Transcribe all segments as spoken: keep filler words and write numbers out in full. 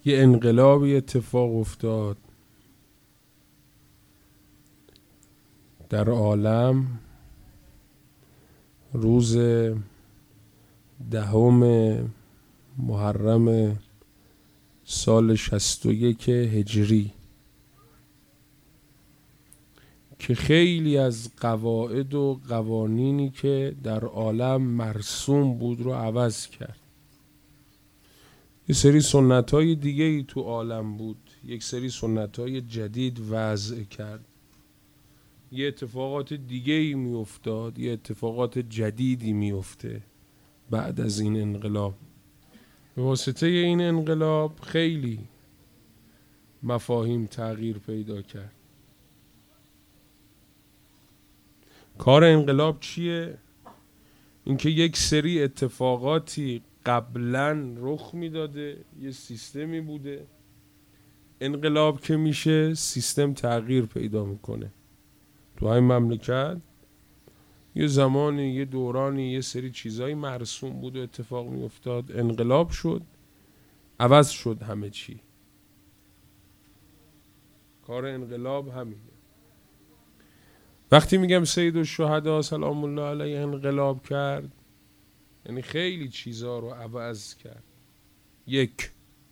یه انقلابی اتفاق افتاد در عالم روز دهم محرم سال شصت و یک هجری که خیلی از قواعد و قوانینی که در عالم مرسوم بود رو عوض کرد. یه سری سنت‌های دیگه ای تو عالم بود، یک سری سنت‌های جدید وضع کرد. یه اتفاقات دیگه ای می افتاد، یه اتفاقات جدیدی می افته بعد از این انقلاب. به واسطه این انقلاب خیلی مفاهیم تغییر پیدا کرد. کار انقلاب چیه؟ اینکه یک سری اتفاقاتی قبلا رخ میداده، یه سیستمی بوده، انقلاب که میشه سیستم تغییر پیدا میکنه. تو این مملکت یه زمانی، یه دورانی، یه سری چیزایی مرسوم بود و اتفاق میافتاد، انقلاب شد، عوض شد همه چی. کار انقلاب همینه. وقتی میگم سید الشهدا سلام الله علیه انقلاب کرد، یعنی خیلی چیزا رو عوض کرد. یک،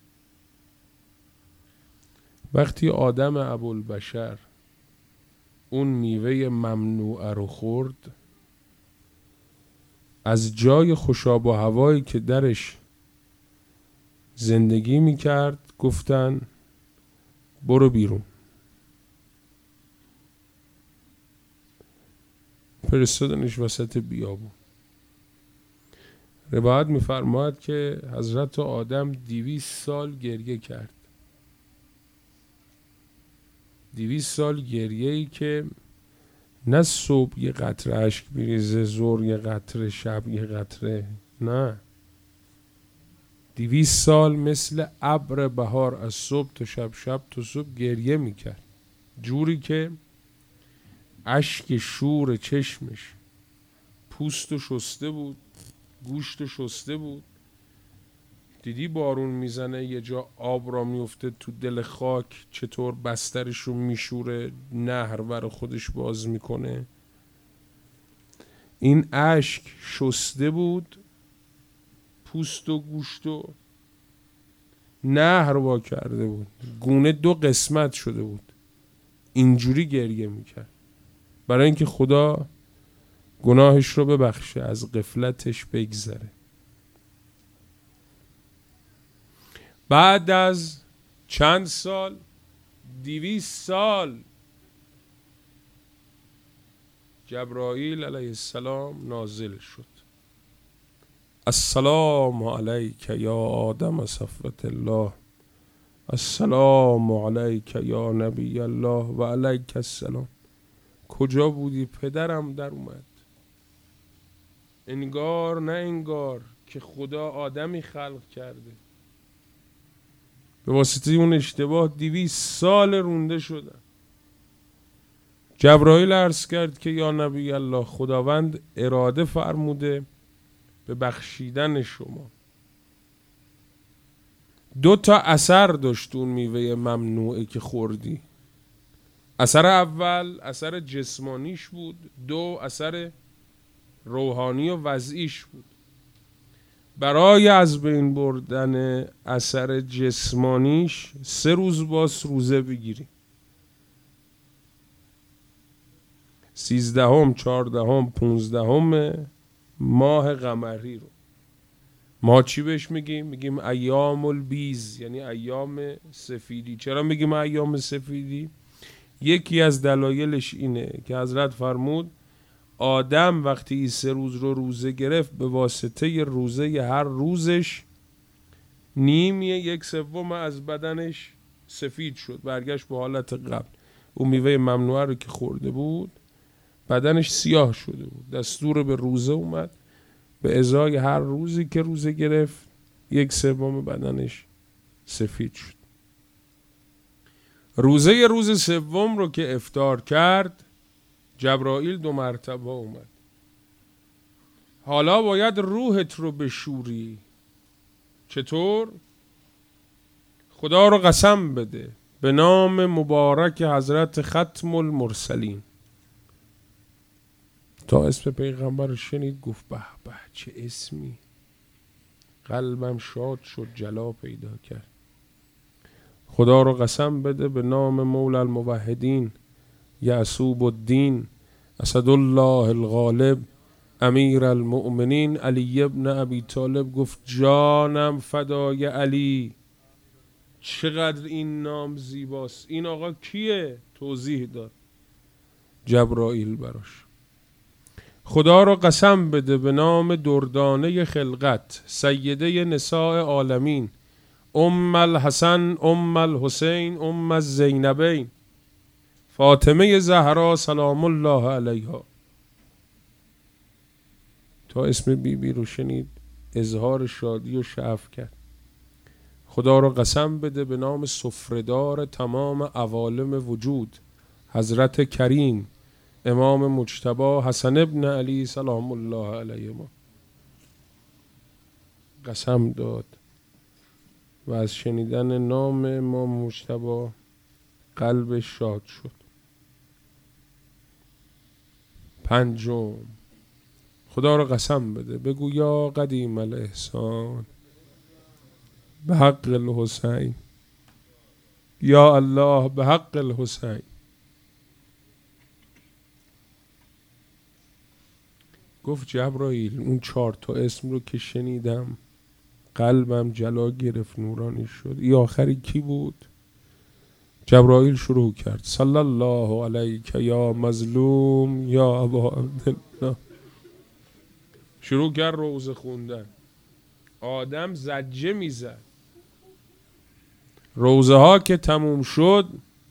وقتی آدم ابوالبشر اون میوه ممنوعه رو خورد، از جای خوشاب و هوایی که درش زندگی میکرد گفتن برو بیرون. فرستادنش وسط بیابون. روایت میفرماید که حضرت آدم دویست سال گریه کرد. دویست سال گریه ای که نه صبح یه قطره اشک بریزه، ظهر یه قطره، شب یه قطره، نه، دویست سال مثل ابر بهار از صبح تا شب، شب تا صبح گریه میکرد، جوری که اشک شور چشمش پوست شسته بود، گوشت شسته بود. دیدی بارون میزنه یه جا آب را میفته تو دل خاک، چطور بسترش رو میشوره، نهر بر خودش باز میکنه. این اشک شسته بود، پوست و گوشت و نهر وا کرده بود، گونه دو قسمت شده بود. اینجوری گریه میکرد برای اینکه خدا گناهش رو ببخشه، از غفلتش بگذره. بعد از چند سال، دویست سال، جبرائیل علیه السلام نازل شد. السلام علیک یا آدم صفوت الله، السلام علیک یا نبی الله و علیک السلام. کجا بودی پدرم؟ در اومد. انگار نه انگار که خدا آدمی خلق کرده. به واسطه اون اشتباه دویست سال رونده شدن. جبرائیل عرض کرد که یا نبی الله، خداوند اراده فرموده به بخشیدن شما. دو تا اثر داشت اون میوه ممنوعه که خوردی. اثر اول اثر جسمانیش بود، دو اثر روحانی و وضعیش بود. برای از بین بردن اثر جسمانیش سه روز باز روزه بگیری. سیزدهم، چهاردهم، پونزدهم ماه قمری رو ما چی بهش میگیم؟ میگیم ایام البیض، یعنی ایام سفیدی. چرا میگیم ایام سفیدی؟ یکی از دلایلش اینه که حضرت فرمود آدم وقتی این سه روز رو روزه گرفت، به واسطه روزه هر روزش نیمی یک سوم از بدنش سفید شد، برگشت به حالت قبل. اون میوه ممنوعه رو که خورده بود بدنش سیاه شده بود. دستور به روزه اومد، به ازای هر روزی که روزه گرفت یک سوم بدنش سفید شد. روزه روز سوم رو که افطار کرد، جبرائیل دو مرتبه اومد. حالا باید روحت رو بشوری. چطور؟ خدا رو قسم بده به نام مبارک حضرت ختم المرسلین. تا اسم پیغمبر رو شنید گفت به به چه اسمی، قلبم شاد شد، جلا پیدا کرد. خدا رو قسم بده به نام مولا الموحدین یعصوب الدین اسد الله الغالب امیر المؤمنین علی ابن ابی طالب. گفت جانم فدای علی. چقدر این نام زیباست. این آقا کیه؟ توضیح داد. جبرائیل براش. خدا را قسم بده به نام دردانه خلقت سیده نساء عالمین ام الحسن ام الحسین ام الزینبین فاطمه زهرا سلام الله علیها. تا اسم بی بی رو شنید اظهار شادی و شعف کرد. خدا را قسم بده به نام سفره‌دار تمام عوالم وجود حضرت کریم امام مجتبی حسن ابن علی سلام الله علیه ما. قسم داد و از شنیدن نام امام مجتبی قلبش شاد شد. پنجم، خدا را قسم بده بگو یا قدیم الاحسان به حق الحسین، یا الله به حق الحسین. گفت جبرائیل اون چهار تا اسم رو که شنیدم قلبم جلا گرفت، نورانی شد. ای آخری کی بود؟ جبرائیل شروع کرد صلی الله علیک یا مظلوم یا ابا عبدالله. شروع کرد روزه خوندن. آدم زجه میزد. روزه ها که تموم شد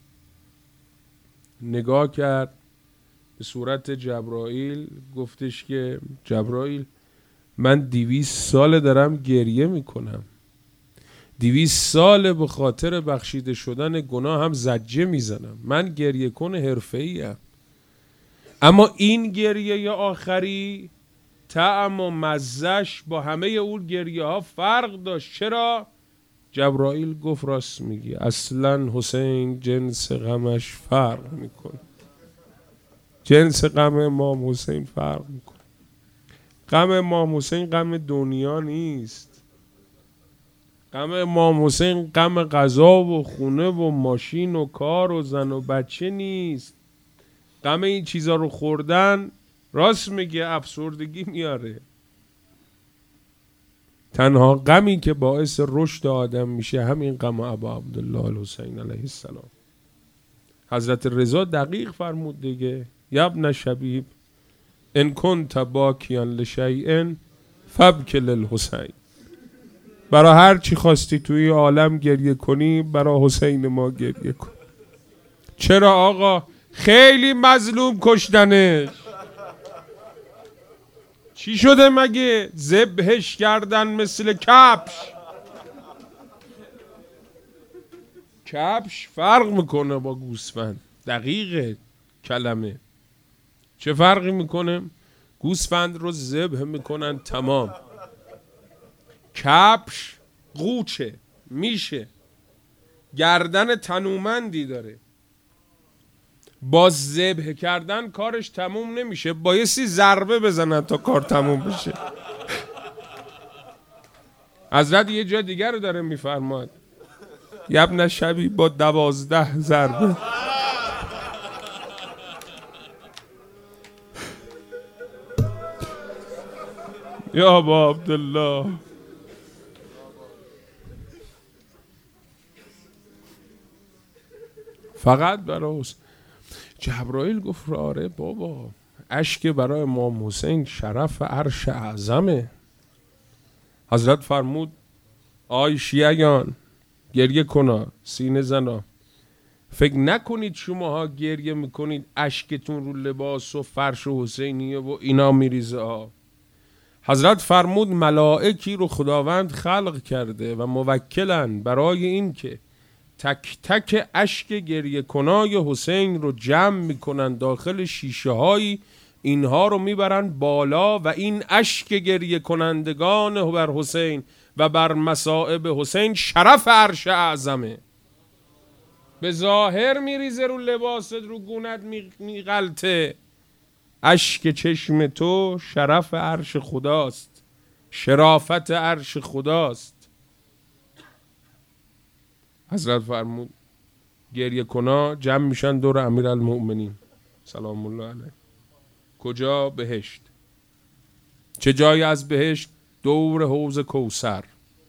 نگاه کرد به صورت جبرائیل، گفتش که جبرائیل من دیویست سال دارم گریه میکنم، دیویست سال به خاطر بخشیده شدن گناه هم زجه میزنم، من گریه کن حرفه‌ای ام، اما این گریه یا آخری طعم و مزش با همه اون گریه ها فرق داشت. چرا؟ جبرائیل گفت راست میگی، اصلا حسین جنس غمش فرق میکنه، جنس غم امام حسین فرق میکنه. غم امام حسین غم دنیا نیست. غم امام حسین غم غذا و خونه و ماشین و کار و زن و بچه نیست. غم این چیزا رو خوردن راست میگه افسردگی میاره. تنها غمی که باعث رشد آدم میشه همین غم ابا عبدالله الحسین علیه السلام. حضرت رضا دقیق فرمود دیگه، یبن شبیب ان کنت باکیان لشیء فبک للحسین. برای هر چی خواستی توی عالم گریه کنی برای حسین ما گریه کن. چرا آقا؟ خیلی مظلوم کشتنش. چی شده مگه؟ ذبحش کردن مثل کبش. کبش فرق میکنه با گوسفند. دقیقه کلمه. چه فرقی میکنه؟ گوسفند رو ذبح میکنن تمام. کبش قوچه میشه، گردن تنومندی داره، با ذبح کردن کارش تموم نمیشه، بایستی ضربه بزنن تا کار تموم بشه. حضرت یه جا دیگر رو داره میفرماد یبن شبی با دوازده ضربه. یا ابا عبدالله. فقط برای جبرائیل گفت آره بابا، اشک برای امام حسین شرف عرش اعظمه. حضرت فرمود آی شیعیان گریه کنا، سینه زنا، فکر نکنید شماها گریه میکنید اشکتون رو لباس و فرش و حسینیه و اینا میریزه ها. حضرت فرمود ملائکی رو خداوند خلق کرده و موکلن برای این که تک تک اشک گریه کنای حسین رو جمع میکنن داخل شیشه هایی، اینها رو میبرن بالا و این اشک گریه کنندگان بر حسین و بر مصائب حسین شرف عرش اعظمه. به ظاهر میریزه رو لباست، رو گونت میغلطه، اشک چشم تو شرف عرش خداست، شرافت عرش خداست. حضرت فرمود گریه کنا جمع میشن دور امیرالمؤمنین سلام الله علیه. کجا؟ بهشت. چه جایی از بهشت؟ دور حوض کوثر.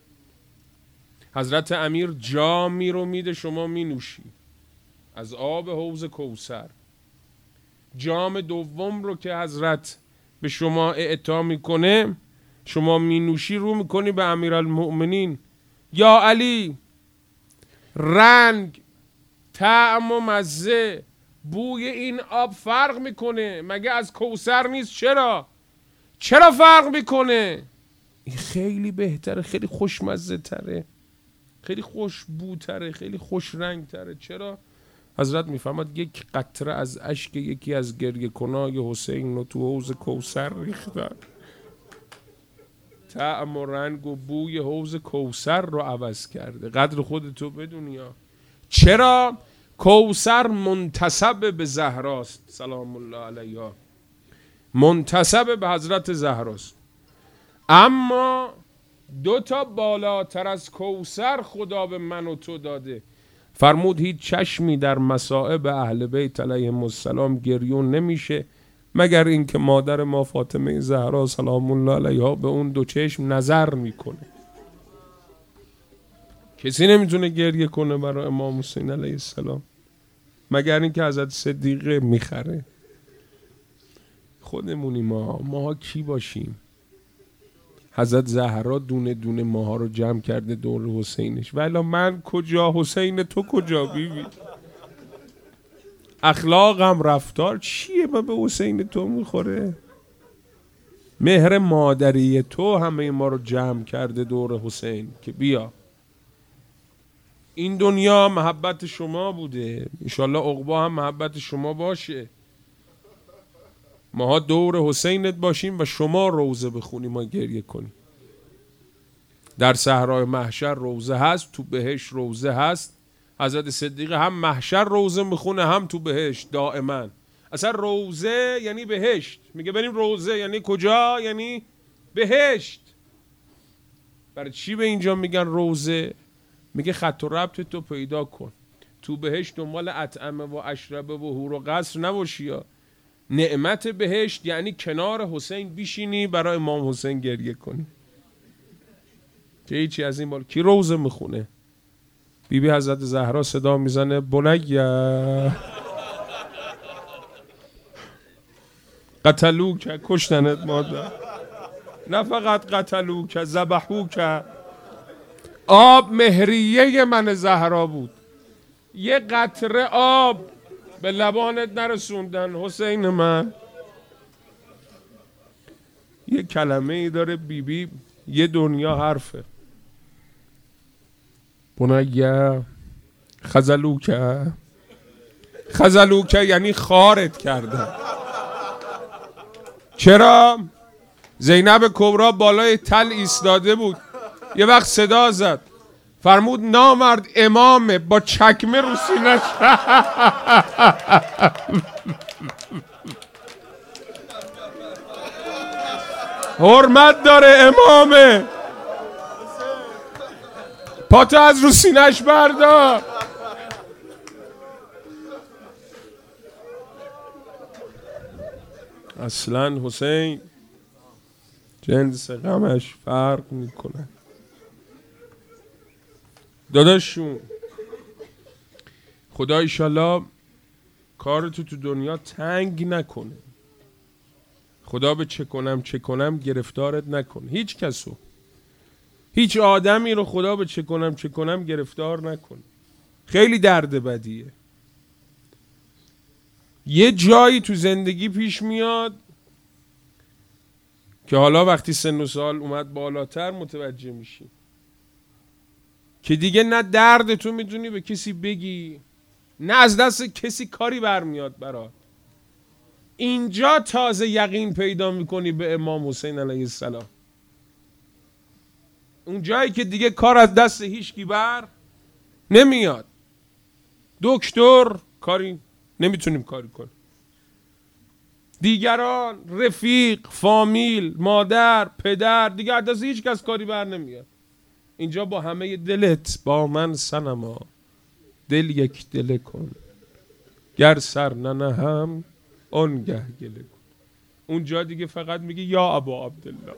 حضرت امیر جامی رو میده شما می نوشی از آب حوض کوثر. جام دوم رو که حضرت به شما اعطا میکنه شما می نوشی، رو میکنی به امیرالمؤمنین. یا علی، رنگ، طعم و مزه، بوی این آب فرق میکنه، مگه از کوثر نیست؟ چرا؟ چرا فرق میکنه؟ این خیلی بهتره، خیلی خوشمزه تره، خیلی خوش بوتره، خیلی خوش رنگ تره. چرا؟ حضرت میفهمد یک قطره از اشک یکی از گریه کنای حسین رو تو حوض کوثر ریختن، طعم و رنگ و بوی حوض کوثر رو عوض کرده. قدر خودتو بدونی. ها چرا؟ کوثر منتسب به زهراست سلام الله علیها، منتسب به حضرت زهراست. اما دو تا بالاتر از کوثر خدا به من و تو داده. فرمود هیچ چشمی در مصائب اهل بیت علیهم السلام گریون نمیشه مگر اینکه مادر ما فاطمه زهرا سلام الله علیها به اون دو چشم نظر میکنه. کسی نمیتونه گریه کنه برای امام حسین علیه السلام مگر اینکه حضرت صدیقه میخره. خودمونی ما ما کی باشیم؟ حضرت زهرا دونه دونه ماها رو جمع کرده دور حسینش. ولی من کجا؟ حسین تو کجا بیبی؟ اخلاقم رفتار چیه من به حسین تو میخوره؟ مهر مادری تو همه ما رو جمع کرده دور حسین که بیا. این دنیا محبت شما بوده، انشالله عقبا هم محبت شما باشه. ماها دور حسینت باشیم و شما روزه بخونیم و گریه کنیم. در صحرای محشر روزه هست، تو بهشت روزه هست. حضرت صدیقه هم محشر روزه میخونه هم تو بهشت دائما. اصلا روزه یعنی بهشت. میگه بریم روزه یعنی کجا؟ یعنی بهشت. برای چی به اینجا میگن روزه؟ میگه خط و ربط تو پیدا کن. تو بهشت دنبال اطعمه و اشربه و حور و قصر نباشی. یا نعمت بهشت یعنی کنار حسین بیشینی برای امام حسین گریه کنی. که هیچی از این بال. کی روزه میخونه؟ بی بی حضرت زهرا صدا میزنه بنیه قتلوک، کشتنت مادر. نه فقط قتلوک، ذبحوک. آب مهریه من زهرا بود، یه قطره آب به لبانت نرسوندن حسین من. یه کلمه ای داره بیبی بی یه دنیا حرفه. بنیه خزلوکه، خزلوکه یعنی خارت کردن. چرا؟ زینب کبرا بالای تل ایستاده بود، یه وقت صدا زد، فرمود نامرد امامه، با چکمه رو سینه‌ش. حرمت داره امامه، پاتو از رو سینه‌ش بردار. اصلا حسین جنس غمش فرق میکنه. داداشون خدا ایشالله کارتو تو دنیا تنگ نکنه. خدا به چه کنم چه کنم گرفتارت نکنه. هیچ کسو، هیچ آدمی رو خدا به چه کنم چه کنم گرفتار نکنه. خیلی درد بدیه. یه جایی تو زندگی پیش میاد که حالا وقتی سن و سال اومد بالاتر متوجه میشی که دیگه نه درد تو میدونی به کسی بگی، نه از دست کسی کاری برمیاد برات. اینجا تازه یقین پیدا میکنی به امام حسین علیه السلام. اون جایی که دیگه کار از دست هیچکی بر نمیاد. دکتر کاری نمیتونیم کاری کنیم، دیگران، رفیق، فامیل، مادر، پدر، دیگه از دست هیچ کس کاری بر نمیاد. اینجا با همه دلت با من صنما، دل یک دل کن، گر سر ننهم آنگه گله کن. اونجا دیگه فقط میگی یا ابا عبدالله،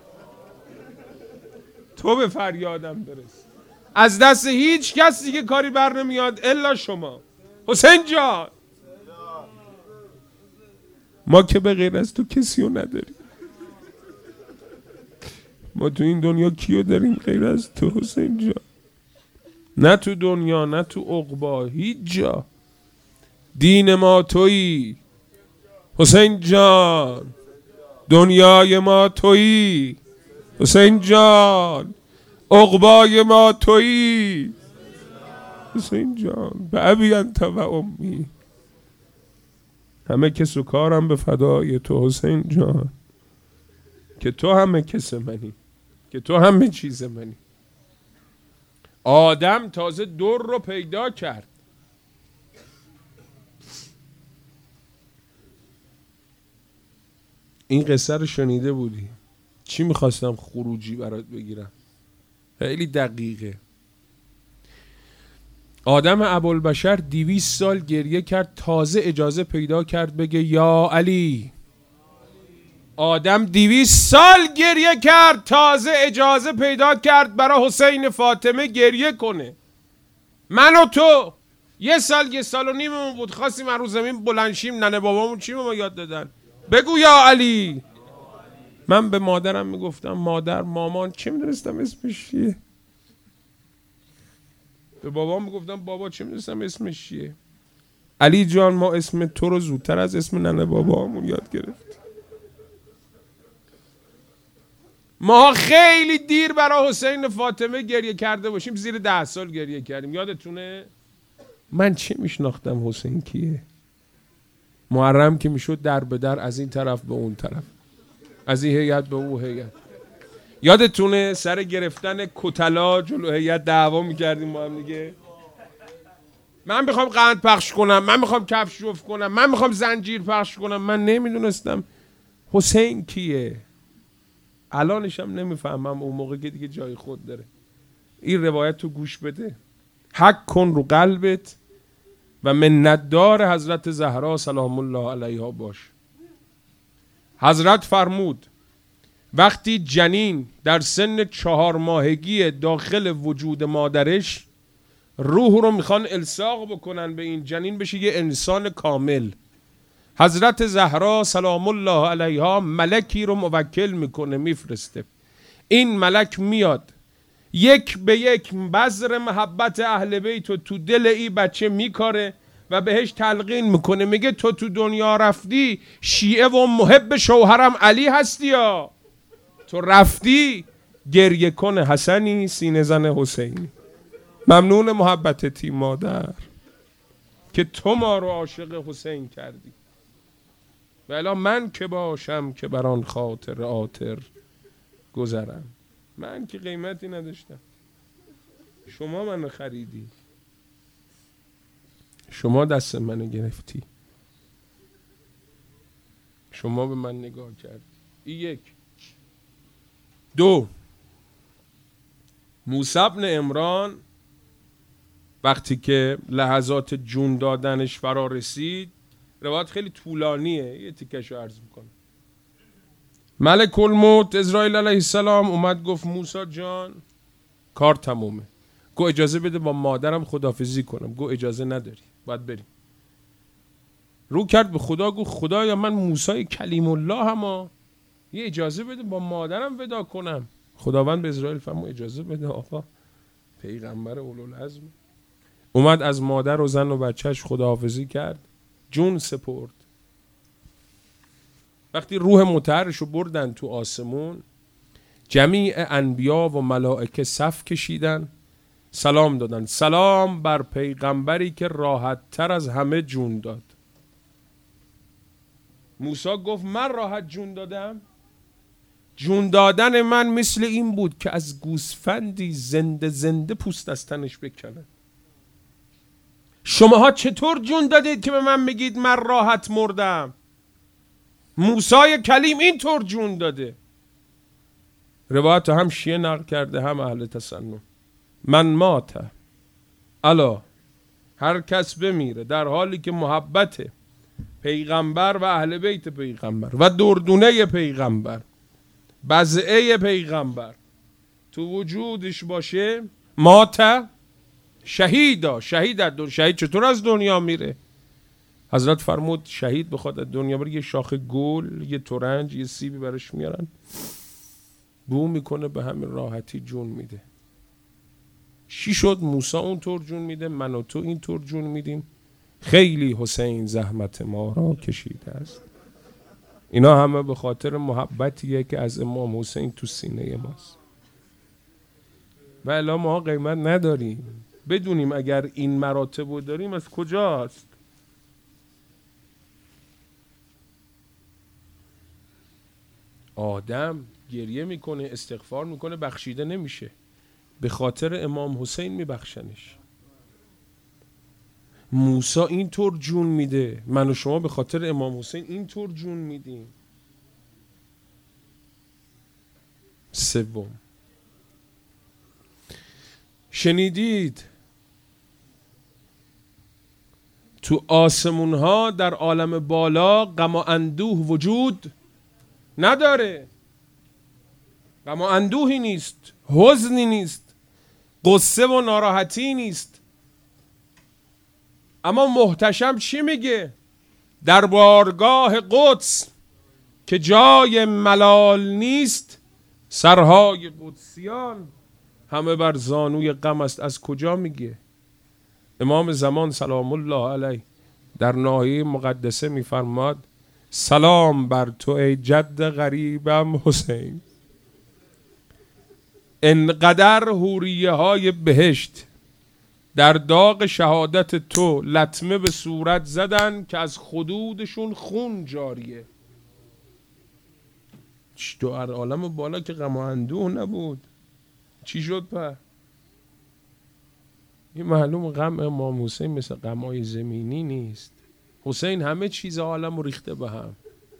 تو به فریادم برس. از دست هیچ کس دیگه کاری بر نمیاد الا شما. حسین جان، ما که به غیر از تو کسی رو نداریم. ما تو این دنیا کیو داریم غیر از تو حسین جان؟ نه تو دنیا، نه تو عقبا، هیچ جا. دین ما تویی حسین جان، دنیای ما تویی حسین جان، عقبای ما تویی حسین جان. به ابی انت و امی، همه کس و کارم به فدای تو حسین جان، که تو همه کس منی، که تو همه چیز منی. آدم تازه در رو پیدا کرد. این قصه رو شنیده بودی؟ چی میخواستم خروجی برات بگیرم؟ خیلی دقیقه. آدم ابوالبشر دویست سال گریه کرد، تازه اجازه پیدا کرد بگه یا علی. آدم دویست سال گریه کرد، تازه اجازه پیدا کرد برای حسین فاطمه گریه کنه. من و تو یه سال یه سال و نیممون بود، خواستیم از رو زمین بلنشیم، ننه بابامون چی به ما یاد دادن؟ بگو یا علی. من به مادرم میگفتم مادر، مامان، چه میدونستم اسمش چیه. به بابام میگفتم بابا، چه میدونستم اسمش چیه. علی جان، ما اسم تو رو زودتر از اسم ننه بابامون یاد گرفت. ما خیلی دیر برای حسین فاطمه گریه کرده باشیم، زیر ده سال گریه کردیم. یادتونه؟ من چه میشناختم حسین کیه؟ محرم که میشد در به در، از این طرف به اون طرف، از این هیئت به اون هیئت. یادتونه سر گرفتن کتلا جلو هیئت دعوا میکردیم با هم دیگه؟ من میخوام قند پخش کنم، من میخوام کفش جفت کنم، من میخوام زنجیر پخش کنم. من نمیدونستم حسین کیه. الانشم نمیفهمم، اون موقع که دیگه جای خود داره. این روایت تو گوش بده، حق کن رو قلبت و منتدار حضرت زهرا سلام الله علیها باش. حضرت فرمود وقتی جنین در سن چهار ماهگی داخل وجود مادرش، روح رو میخوان الساق بکنن به این جنین، بشه یه انسان کامل. حضرت زهرا سلام الله علیها ملکی رو موکل میکنه، میفرسته. این ملک میاد یک به یک بذر محبت اهل بیت رو تو دل این بچه میکاره و بهش تلقین میکنه، میگه تو تو دنیا رفتی شیعه و محب شوهرم علی هستی، یا تو رفتی گریه کنه حسنی سینه زن حسینی. ممنون محبتتی مادر که تو ما رو عاشق حسین کردی، و الا من که باشم که بر آن خاطر عاطر گذرم. من که قیمتی نداشتم، شما منو خریدی، شما دست منو گرفتی، شما به من نگاه کردی. این یک. دو، موسی بن عمران وقتی که لحظات جون دادنش فرا رسید، روایت خیلی طولانیه، یه تیکشو عرض میکنم. ملک الموت اسرائیل علیه السلام اومد گفت موسی جان کار تمومه. گو اجازه بده با مادرم خداحافظی کنم. گو اجازه نداری، باید بریم. رو کرد به خدا، گفت خدایا من موسی کلیم الله هم، یه اجازه بده با مادرم ودا کنم. خداوند به اسرائیل فرمود اجازه بده آقا، پیغمبر اولوالعزم. اومد از مادر و زن و بچهش خداحافظی کرد، جون سپرد. وقتی روح مطهرش رو بردن تو آسمون، جمیع انبیا و ملائکه صف کشیدن، سلام دادن، سلام بر پیغمبری که راحت تر از همه جون داد. موسی گفت من راحت جون دادم؟ جون دادن من مثل این بود که از گوسفندی زنده زنده پوست از تنش بکنن. شماها چطور جون دادید که به من بگید من راحت مردم؟ موسی کلیم اینطور جون داده. روایت هم شیعه نقل کرده هم اهل تسنن. من مات الا، هر کس بمیره در حالی که محبت پیغمبر و اهل بیت پیغمبر و دردونه پیغمبر، بزعه پیغمبر تو وجودش باشه، مات شهیدا. شهید شهید چطور از دنیا میره؟ حضرت فرمود شهید بخواد از دنیا بره، یه شاخه گل، یه ترنج، یه سیبی برش میارن، بو میکنه، به همین راحتی جون میده. چی شد؟ موسی اونطور جون میده، من و تو اینطور جون میدیم. خیلی حسین زحمت ما را کشیده است. اینا همه به خاطر محبتیه که از امام حسین تو سینه ماست. و الا ما قیمت نداریم. بدونیم اگر این مراتب رو داریم از کجاست. آدم گریه میکنه، استغفار میکنه، بخشیده نمیشه. به خاطر امام حسین میبخشنش. موسی اینطور جون میده، من و شما به خاطر امام حسین اینطور جون میدیم. سوم، شنیدید تو آسمون ها در عالم بالا غم و اندوه وجود نداره. غم و اندوهی نیست، حزنی نیست، قصه و ناراحتی نیست. اما محتشم چی میگه؟ در بارگاه قدس که جای ملال نیست، سرهای قدسیان همه بر زانوی غم است. از کجا میگه؟ امام زمان سلام الله علیه در ناحیه مقدسه میفرماد سلام بر تو ای جد غریبم حسین. انقدر حوریه های بهشت در داغ شهادت تو لطمه به صورت زدن که از خدودشون خون جاریه. تو عالم بالا که غم و اندوه نبود، چی شد په؟ این معلوم غم امام حسین مثل غمای زمینی نیست. حسین همه چیز عالم رو ریخته به هم.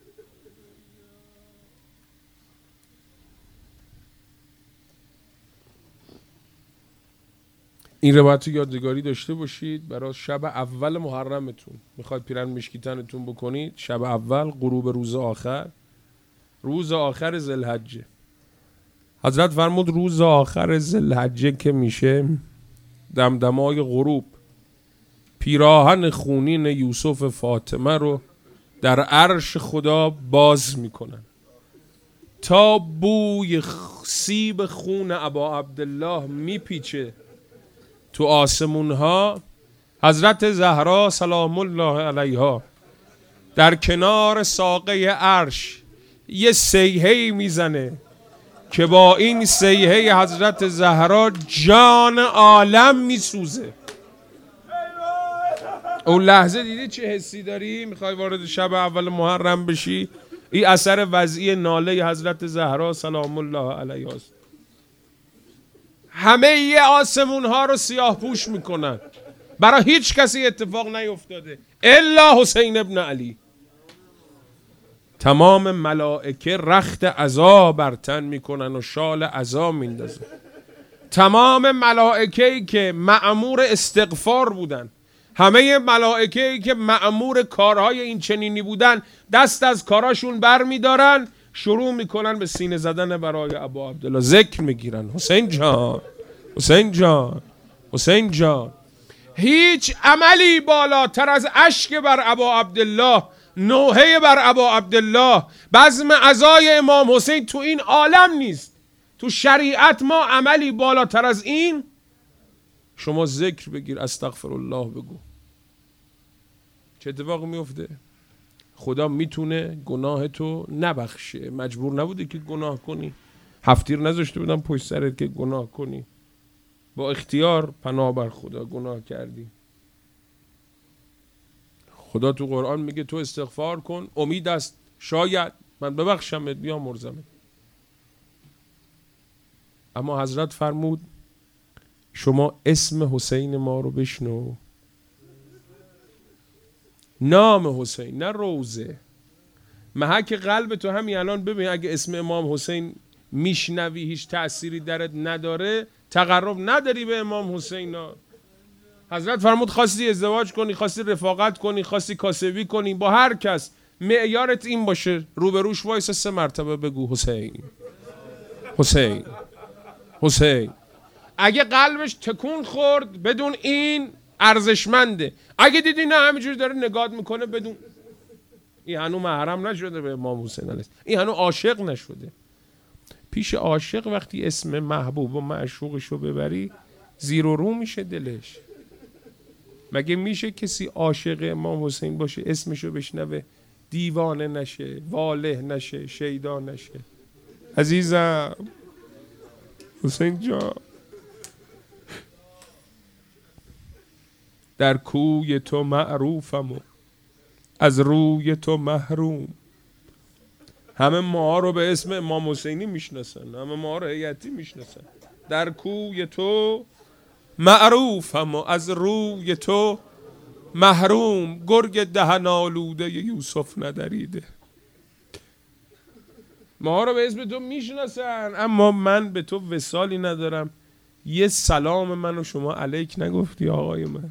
این روایت رو یادگاری داشته باشید برای شب اول محرمتون. میخواید پیرن مشکیتنتون بکنید، شب اول غروب روز آخر، روز آخر ذوالحجه. حضرت فرمود روز آخر ذوالحجه که میشه، دمدمای غروب پیراهن خونین یوسف فاطمه رو در عرش خدا باز میکنن تا بوی سیب خون ابا عبدالله میپیچه تو آسمون ها. حضرت زهرا سلام الله علیها در کنار ساقه عرش یه سیحه‌ای میزنه که با این سیحه حضرت زهرا جان عالم میسوزه. اون لحظه دیدی چه حسی داری؟ میخوای وارد شب اول محرم بشی؟ این اثر وضعی ناله حضرت زهرا سلام الله علیها است. همه ی آسمون ها رو سیاه پوش میکنن، برای هیچ کسی اتفاق نیفتاده الا حسین ابن علی. تمام ملائکه رخت عزا بر تن میکنن و شال عزا میندازن. تمام ملائکه‌ای که مأمور استغفار بودن، همه ملائکه‌ای که مأمور کارهای این چنینی بودن، دست از کاراشون بر میدارن، شروع میکنن به سینه زدن برای ابا عبدالله، ذکر میگیرن حسین جان، حسین جان، حسین جان. هیچ عملی بالاتر از اشک بر ابا عبدالله، نوحه بر ابا عبدالله، بزم عزای امام حسین تو این عالم نیست. تو شریعت ما عملی بالاتر از این. شما ذکر بگیر، استغفر الله بگو، چه اتفاق میفته؟ خدا میتونه گناه تو نبخشه. مجبور نبوده که گناه کنی، هفتیر نذاشته بودن پشت سرت که گناه کنی. با اختیار پناه بر خدا گناه کردی. خدا تو قرآن میگه تو استغفار کن، امید است شاید من ببخشمت بیامرزمت. اما حضرت فرمود شما اسم حسین ما رو بشنو، نام حسین، نه روزه. محک قلب تو همین الان ببین، اگه اسم امام حسین میشنوی هیچ تأثیری درت نداره، تقرب نداری به امام حسین. حضرت فرمود خواستی ازدواج کنی، خواستی رفاقت کنی، خواستی کاسبی کنی با هر کس، معیارت این باشه روبروش وایس سه مرتبه بگو حسین حسین حسین. اگه قلبش تکون خورد بدون این ارزشمنده، اگه دیدی نه همینجوری داره نگات میکنه بدون این هنو محرم نشده به امام حسین علیه السلام، این هنو عاشق نشده. پیش عاشق وقتی اسم محبوب و معشوقش رو ببری زیر و رو میشه دلش. مگه میشه کسی عاشق امام حسین باشه اسمشو بشنوه دیوانه نشه، واله نشه، شیدا نشه؟ عزیزم حسین جان، در کوی تو معروفم و از روی تو محروم. همه ما رو به اسم امام حسینی میشناسن، همه ما رو هیئتی میشناسن. در کوی تو معروفم و از روی تو محروم، گرگ دهن آلوده یوسف ندریده. ما رو به اسم تو میشناسن اما من به تو وصالی ندارم. یه سلام من و شما علیک نگفتی آقای من.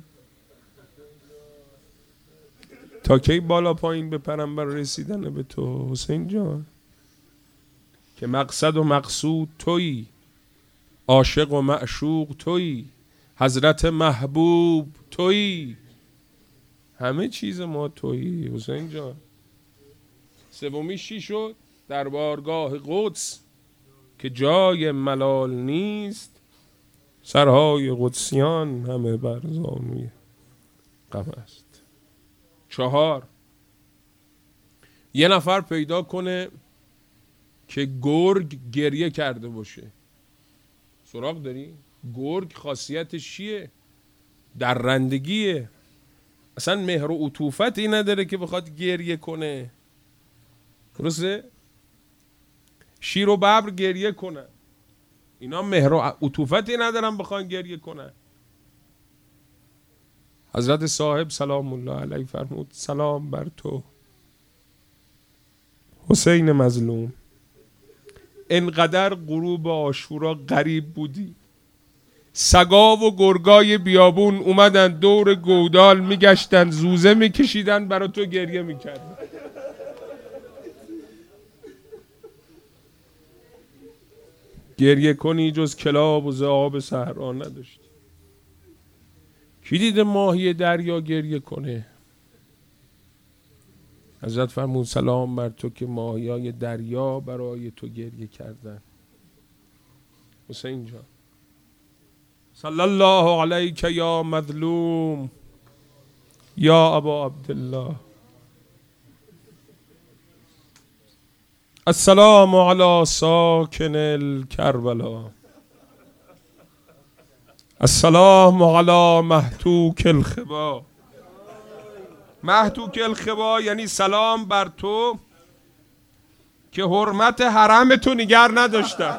تا کی بالا پایین بپرم بر رسیدن به تو حسین جان، که مقصد و مقصود تویی، عاشق و معشوق تویی، حضرت محبوب تویی، همه چیز ما تویی حسین جان. سومی چی شد؟ در بارگاه قدس که جای ملال نیست، سرهای قدسیان همه بر زانوی غم است. چهار، یه نفر پیدا کنه که گرگ گریه کرده باشه. سراغ داری؟ گرگ خاصیتش چیه؟ درندگیه، اصلا مهر و عطوفتی نداره که بخواد گریه کنه. درسته؟ شیر و ببر گریه کنن، اینا مهر و عطوفتی ندارن بخوان گریه کنن. حضرت صاحب سلام الله علیه فرمود سلام بر تو حسین مظلوم، انقدر غروب عاشورا غریب بودی، سگا و گرگای بیابون اومدن دور گودال میگشتن، زوزه میکشیدن برای تو گریه میکردن. گریه کنی جز کلاب و ذئاب صحرا نداشتی. کی دیده ماهی دریا گریه کنه؟ حضرت فرمود سلام بر تو که ماهیای دریا برای تو گریه کردن. حسین جان صلی الله علیک یا مظلوم یا ابا عبدالله. السلام علی ساکن الکربلا، السلام علی محتوک الخبا. محتوک الخبا یعنی سلام بر تو که حرمت حرم تو نگر نداشتن.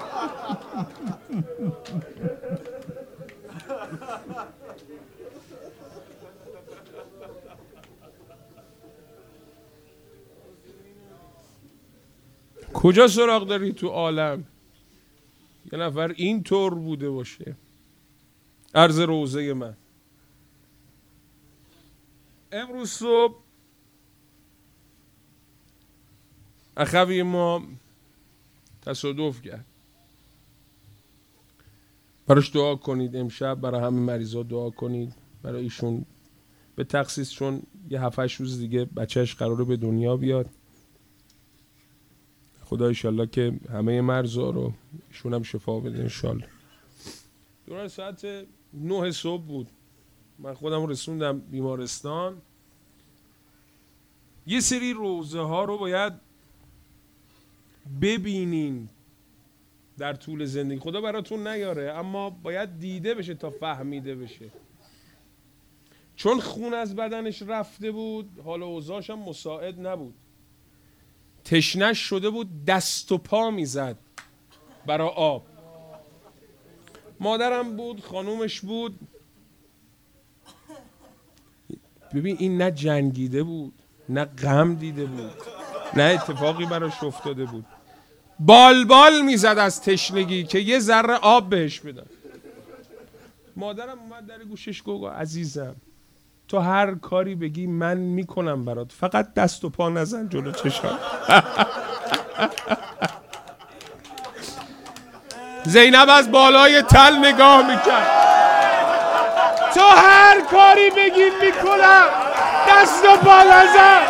کجا سراغ داری تو عالم یه نفر این طور بوده باشه؟ عرض روزه من امروز صبح اخوی ما تصادف کرد. براش دعا کنید امشب، برای همه مریضا دعا کنید، برای ایشون به تخصیص، چون یه هفت هشت روز دیگه بچهش قراره به دنیا بیاد. خدا انشالله که همه مرزا رو ایشون هم شفا بده انشالله. دوران ساعت نه صبح بود، من خودم رسوندم بیمارستان. یه سری روزه ها رو باید ببینین در طول زندگی، خدا براتون نیاره اما باید دیده بشه تا فهمیده بشه. چون خون از بدنش رفته بود، حال و اوضاعش هم مساعد نبود، تشنش شده بود، دست و پا میزد برای آب. مادرم بود، خانومش بود. ببین این نه جنگیده بود، نه غم دیده بود، نه اتفاقی براش افتاده بود. بال بال میزد از تشنگی که یه ذره آب بهش بدن. مادرم اومد در گوشش گفت عزیزم تو هر کاری بگی من میکنم برات، فقط دست و پا نزن جلو چشام. زینب از بالای تل نگاه میکرد. تو هر کاری بگی میکنم، دست و پا نزن.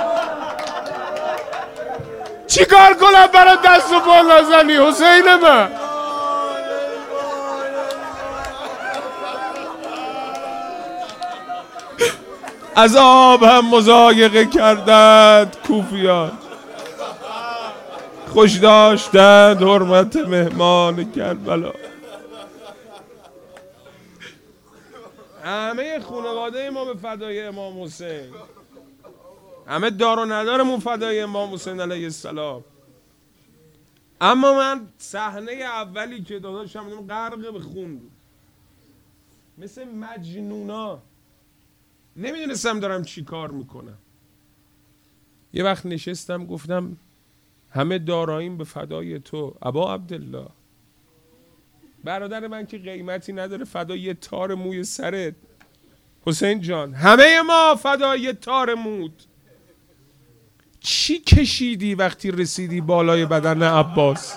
چی کار کنم برای دست و پا نزنی حسین من؟ از آب هم مضایقه کردند کوفیان، خوش داشتند حرمت مهمان کربلا. همه خانواده ما به فدای امام حسین، همه دار و ندارمون فدای امام حسین علیه السلام. اما من صحنه اولی که داداشم غرق به خون بود، مثل مجنونا نمیدونستم دارم چی کار میکنم. یه وقت نشستم گفتم همه داراییم به فدای تو ابا عبدالله. برادر من که قیمتی نداره فدای یه تار موی سرت حسین جان، همه ما فدای تار مود. چی کشیدی وقتی رسیدی بالای بدن عباس؟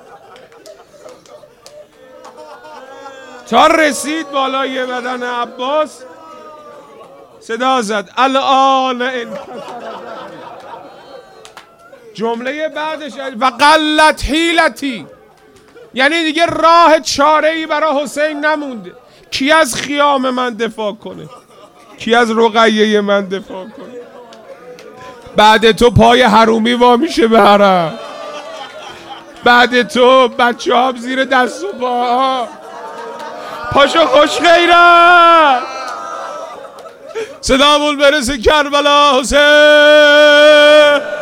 تا رسید بالای بدن عباس صدا زد الان انکسر. جمله بعدش و قلت حیلتی، یعنی دیگه راه چاره‌ای برای حسین نمونده. کی از خیام من دفاع کنه؟ کی از رقیه من دفاع کنه؟ بعد تو پای حرومی وا میشه به حرم، بعد تو بچه ها زیر دست و پا. پاشو خوش غیرت، صدامون برسه کربلا حسین.